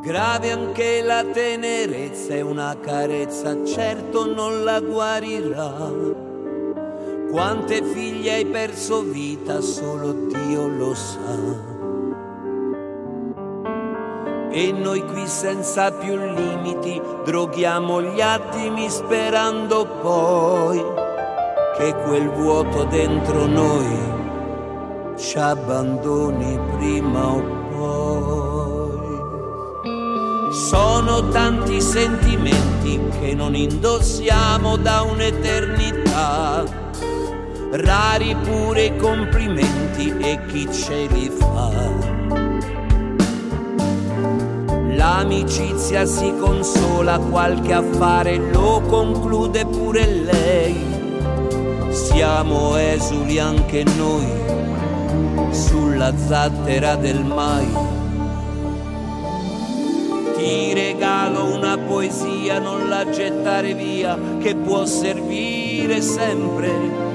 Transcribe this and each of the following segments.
Grave anche la tenerezza e una carezza certo non la guarirà. Quante figlie hai perso vita solo Dio lo sa. E noi qui senza più limiti droghiamo gli attimi sperando poi che quel vuoto dentro noi ci abbandoni prima o poi. Sono tanti sentimenti che non indossiamo da un'eternità, rari pure i complimenti e chi ce li fa. L'amicizia si consola, qualche affare lo conclude pure lei. Siamo esuli anche noi sulla zattera del mai. Ti regalo una poesia, non la gettare via, che può servire sempre.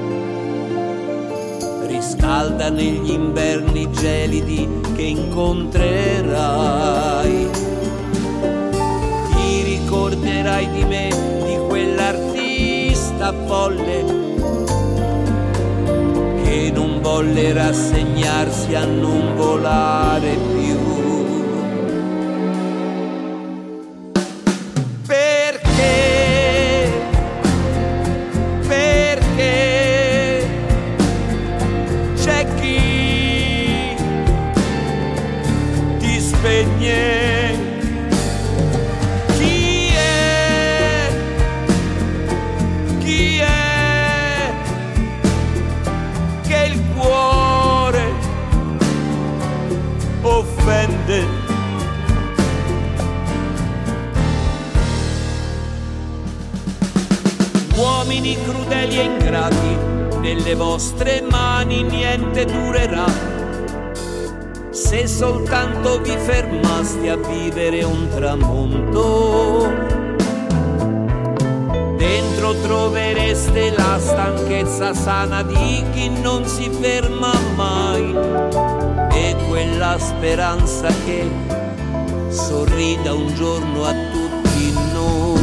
Riscalda negli inverni gelidi che incontrerai. Ricorderai di me, di quell'artista folle che non volle rassegnarsi a non volare più. Perché? Perché c'è chi ti spegne. Uomini crudeli e ingrati, nelle vostre mani niente durerà. Se soltanto vi fermaste a vivere un tramonto, dentro trovereste la stanchezza sana di chi non si ferma mai e quella speranza che sorrida un giorno a tutti noi.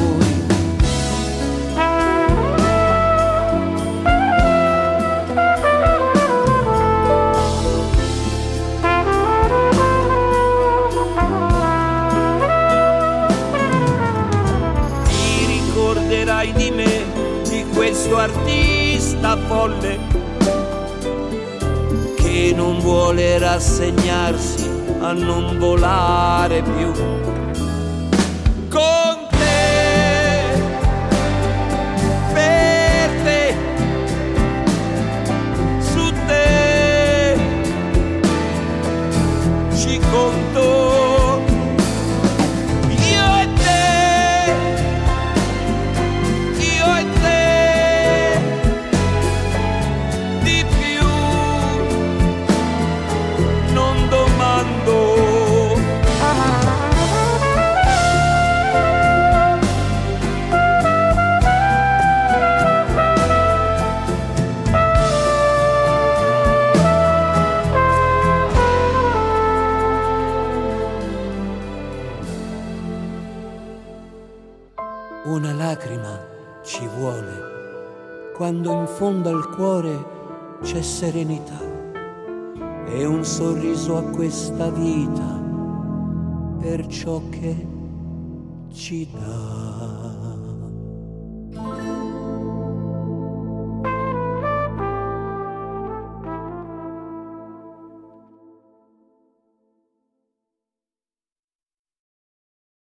Ti ricorderai di me, di questo artista folle che non vuole rassegnarsi a non volare più. Con te, per te, su te, ci conto. Una lacrima ci vuole quando in fondo al cuore c'è serenità e un sorriso a questa vita per ciò che ci dà.